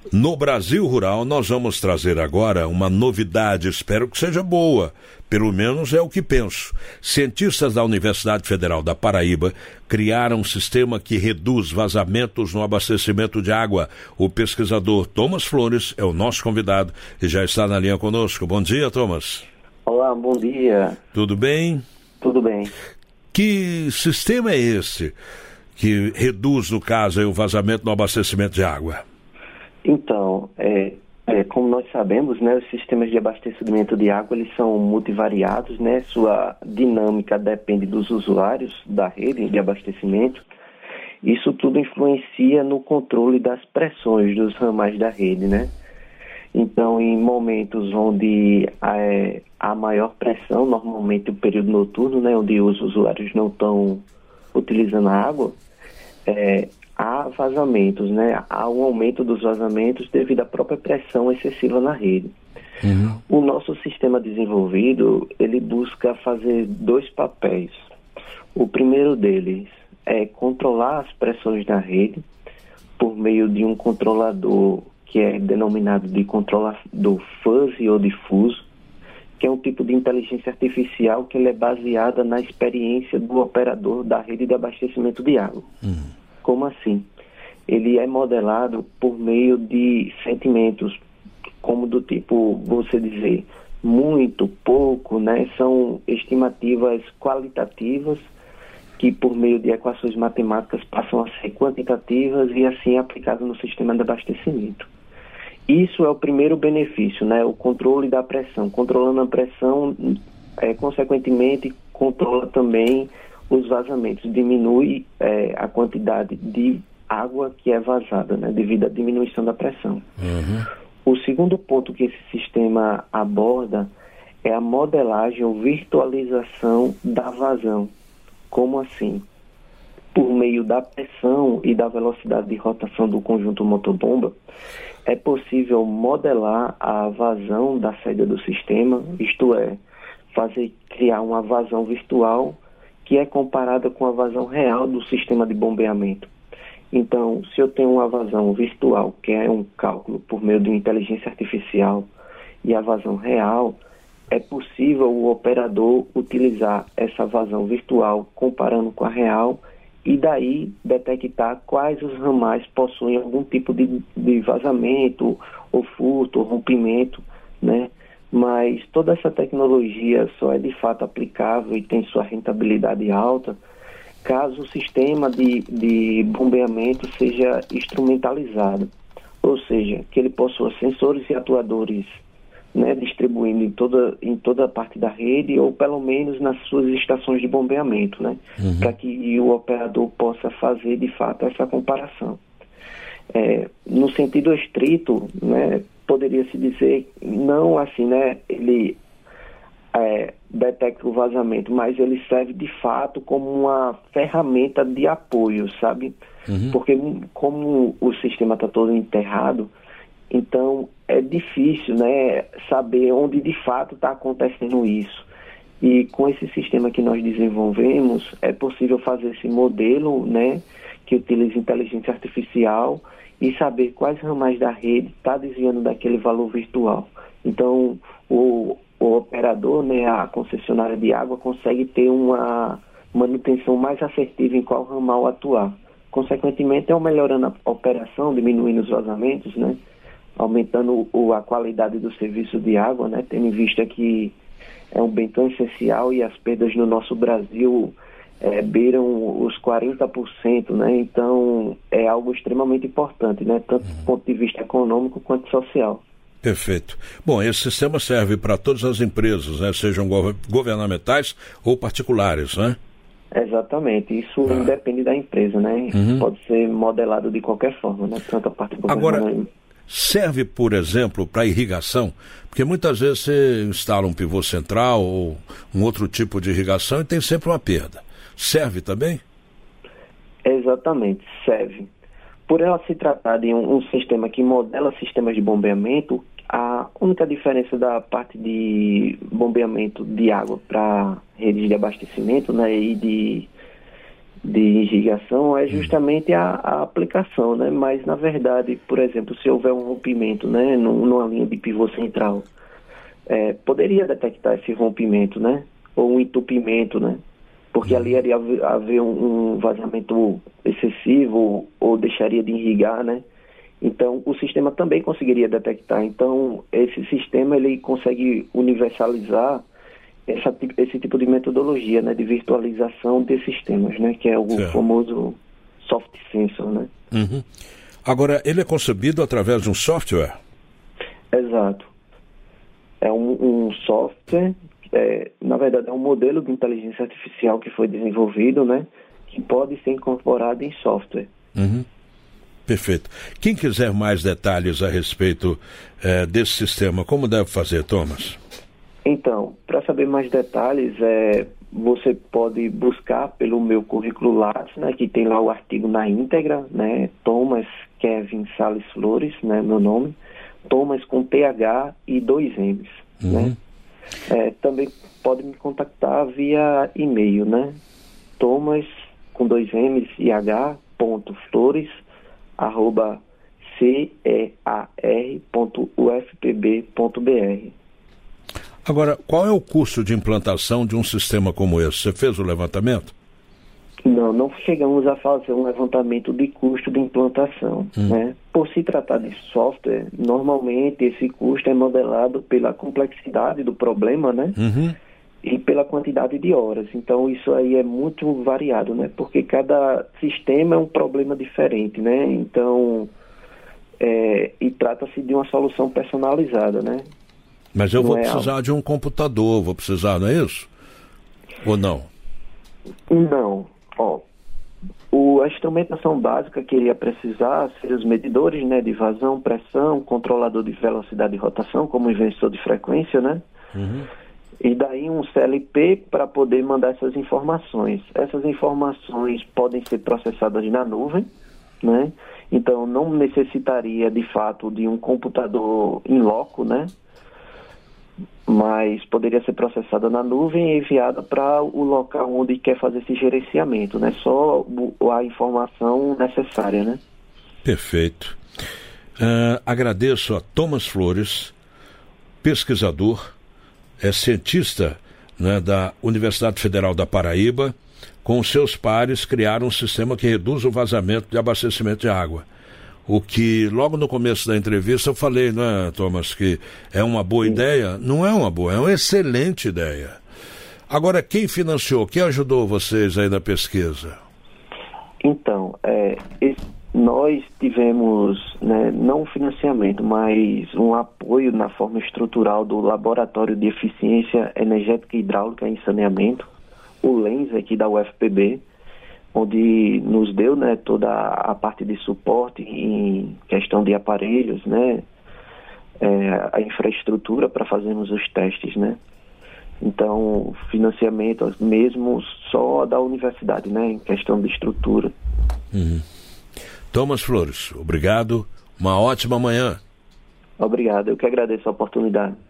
No Brasil Rural, nós vamos trazer agora uma novidade, espero que seja boa, pelo menos é o que penso. Cientistas da Universidade Federal da Paraíba criaram um sistema que reduz vazamentos no abastecimento de água. O pesquisador Thomas Flores é o nosso convidado e já está na linha conosco. Bom dia, Thomas. Olá, bom dia. Tudo bem? Tudo bem. Que sistema é esse que reduz, no caso, o vazamento no abastecimento de água? Então, como nós sabemos, né, os sistemas de abastecimento de água eles são multivariados, né, sua dinâmica depende dos usuários da rede de abastecimento. Isso tudo influencia no controle das pressões dos ramais da rede, né? Então, em momentos onde há maior pressão, normalmente o período noturno, né, onde os usuários não estão utilizando a água, há vazamentos, né? Há um aumento dos vazamentos devido à própria pressão excessiva na rede. Uhum. O nosso sistema desenvolvido, ele busca fazer dois papéis. O primeiro deles é controlar as pressões na rede por meio de um controlador que é denominado de controlador fuzzy ou difuso, que é um tipo de inteligência artificial que ele é baseada na experiência do operador da rede de abastecimento de água. Como assim? Ele é modelado por meio de sentimentos, como do tipo, você dizer, muito, pouco, né? São estimativas qualitativas que por meio de equações matemáticas passam a ser quantitativas e assim aplicadas no sistema de abastecimento. Isso é o primeiro benefício, né? O controle da pressão. Controlando a pressão, consequentemente, controla também os vazamentos, diminui a quantidade de água que é vazada, né, devido à diminuição da pressão. Uhum. O segundo ponto que esse sistema aborda é a modelagem ou virtualização da vazão. Como assim? Por meio da pressão e da velocidade de rotação do conjunto motor-bomba, é possível modelar a vazão da saída do sistema, isto é, criar uma vazão virtual que é comparada com a vazão real do sistema de bombeamento. Então, se eu tenho uma vazão virtual, que é um cálculo por meio de inteligência artificial, e a vazão real, é possível o operador utilizar essa vazão virtual comparando com a real e daí detectar quais os ramais possuem algum tipo de vazamento, ou furto, ou rompimento, né? Mas toda essa tecnologia só é de fato aplicável e tem sua rentabilidade alta caso o sistema de bombeamento seja instrumentalizado, ou seja, que ele possua sensores e atuadores, né, distribuindo em toda a parte da rede ou pelo menos nas suas estações de bombeamento, né, para que o operador possa fazer de fato essa comparação. No sentido estrito, né, poderia-se dizer, não assim, né, ele detecta o vazamento, mas ele serve de fato como uma ferramenta de apoio, sabe? Porque como o sistema está todo enterrado, então é difícil, né, saber onde de fato está acontecendo isso. E com esse sistema que nós desenvolvemos, é possível fazer esse modelo, né, que utiliza inteligência artificial e saber quais ramais da rede está desviando daquele valor virtual. Então, o operador, né, a concessionária de água, consegue ter uma manutenção mais assertiva em qual ramal atuar. Consequentemente, melhorando a operação, diminuindo os vazamentos, né, aumentando a qualidade do serviço de água, né, tendo em vista que é um bem tão essencial e as perdas no nosso Brasil beiram os 40%, né, então é algo extremamente importante, né, tanto do ponto de vista econômico quanto social. Perfeito. Bom, esse sistema serve para todas as empresas, né, sejam governamentais ou particulares, né? Exatamente, isso independe da empresa, né? Pode ser modelado de qualquer forma, né? Tanto a parte governamental. Agora, serve, por exemplo, para irrigação? Porque muitas vezes você instala um pivô central ou um outro tipo de irrigação e tem sempre uma perda. Serve também? Exatamente, serve. Por ela se tratar de um sistema que modela sistemas de bombeamento, a única diferença da parte de bombeamento de água para redes de abastecimento, né, e de irrigação é justamente a aplicação, né? Mas, na verdade, por exemplo, se houver um rompimento, né, numa linha de pivô central, poderia detectar esse rompimento, né? Ou um entupimento, né? Porque ali iria haver um vazamento excessivo ou deixaria de irrigar, né? Então, o sistema também conseguiria detectar. Então, esse sistema, ele consegue universalizar esse tipo de metodologia, né, de virtualização de sistemas, né, que é o famoso soft sensor, né? Uhum. Agora, ele é concebido através de um software? Exato. É um software, na verdade é um modelo de inteligência artificial que foi desenvolvido, né, que pode ser incorporado em software. Uhum. Perfeito. Quem quiser mais detalhes a respeito desse sistema, como deve fazer, Thomas? Então, para saber mais detalhes, você pode buscar pelo meu currículo Lattes, né, que tem lá o artigo na íntegra, né, Thomas Kevin Salles Flores, né, meu nome, Thomas com TH e 2 M's, né. Também pode me contactar via e-mail, né, Thomas com 2 M's e H, .flores, @cear.ufpb.br. Agora, qual é o custo de implantação de um sistema como esse? Você fez o levantamento? Não chegamos a fazer um levantamento de custo de implantação, né? Por se tratar de software, normalmente esse custo é modelado pela complexidade do problema, né? E pela quantidade de horas. Então, isso aí é muito variado, né? Porque cada sistema é um problema diferente, né? Então, e trata-se de uma solução personalizada, né? Mas eu vou precisar de um computador, vou precisar, não é isso? Ou não? Não. A instrumentação básica que iria precisar seriam os medidores, né, de vazão, pressão, controlador de velocidade e rotação, como inversor de frequência, né? E daí um CLP para poder mandar essas informações. Essas informações podem ser processadas na nuvem, né? Então não necessitaria de fato de um computador in loco, né? Mas poderia ser processada na nuvem e enviada para o local onde quer fazer esse gerenciamento, né? Só a informação necessária, né? Perfeito. Agradeço a Thomas Flores, pesquisador, cientista, né, da Universidade Federal da Paraíba. Com seus pares criaram um sistema que reduz o vazamento de abastecimento de água. O que, logo no começo da entrevista, eu falei, não é, Thomas, que é uma boa ideia? Não é uma boa, é uma excelente ideia. Agora, quem financiou, quem ajudou vocês aí na pesquisa? Então, nós tivemos, né, não um financiamento, mas um apoio na forma estrutural do Laboratório de Eficiência Energética e Hidráulica em Saneamento, o LENS aqui da UFPB, onde nos deu, né, toda a parte de suporte em questão de aparelhos, né, a infraestrutura para fazermos os testes, né. Então, financiamento mesmo só da universidade, né, em questão de estrutura. Thomas Flores, obrigado, uma ótima manhã. Obrigado, eu que agradeço a oportunidade.